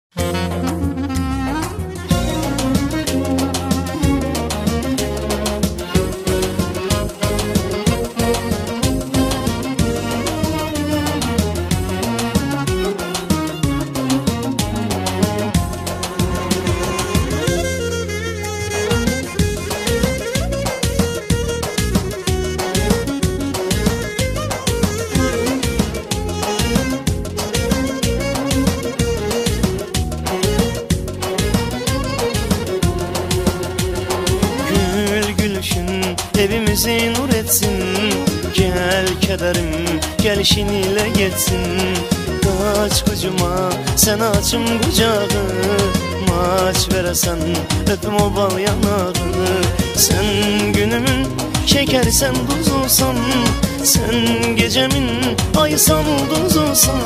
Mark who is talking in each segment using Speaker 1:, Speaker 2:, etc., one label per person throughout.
Speaker 1: Evimizi nur etsin. Gel kederim gelişiniyle geçsin. Kaç kucuma sen açım kucağı, maç veresen öpüm o bal yanağı. Sen günümün şekersen tuz olsan, sen gecemin aysan ulduz olsan.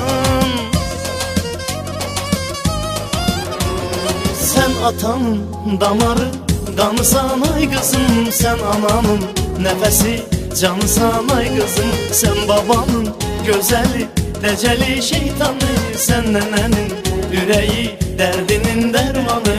Speaker 1: Sen atamın damarı, kanısan ay kızım. Sen anamın nefesi, canısan ay kızım. Sen babamın gözeli, deceli şeytanı. Sen nenenin yüreği, derdinin dermanı.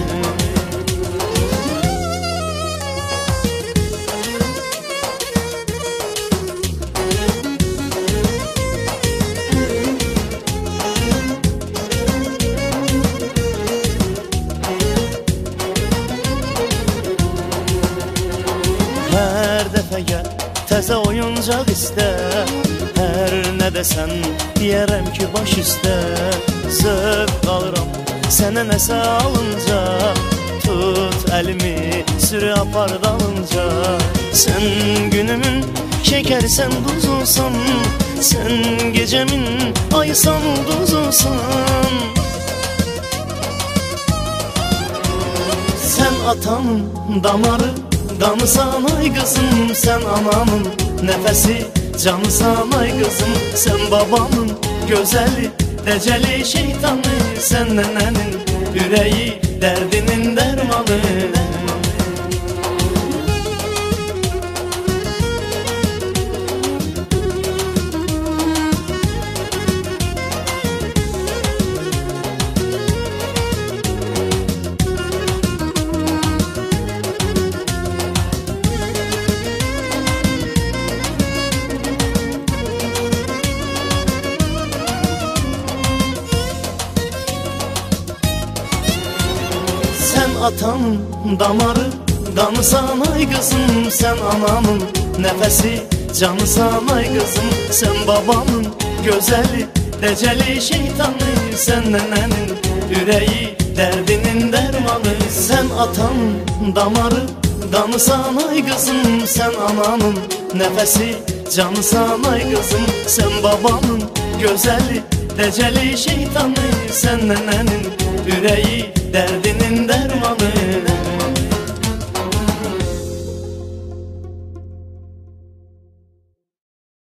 Speaker 1: Her dəfə gəl, təzə oyuncaq istə. Hər nə desən, deyərəm ki baş üstə. Zövq alıram sənə nəsə alınca. Tut əlimi, sürü apar dalınca. Sən günümün şəkərsən, duz olsan. Sən gecəmin aysan, ulduz olsan. Sen atamın damarı, kanısan ay kızım. Sen anamın nefesi, canısan ay kızım. Sen babamın gözeli, deceli şeytanı. Sen nenenin yüreği, derdinin dermanı. Sen atamın damarı, kanısan ay kızım. Sen anamın nefesi, canısan ay kızım. Sen babamın gözeli, deceli şeytanı. Sen nenenin yüreği, derdinin dermanı. Sen atamın damarı, kanısan ay kızım. Sen anamın nefesi, canısan ay kızım. Sen babamın gözeli, deceli şeytanı. Sen nenenin yüreği, derdinin dermanı.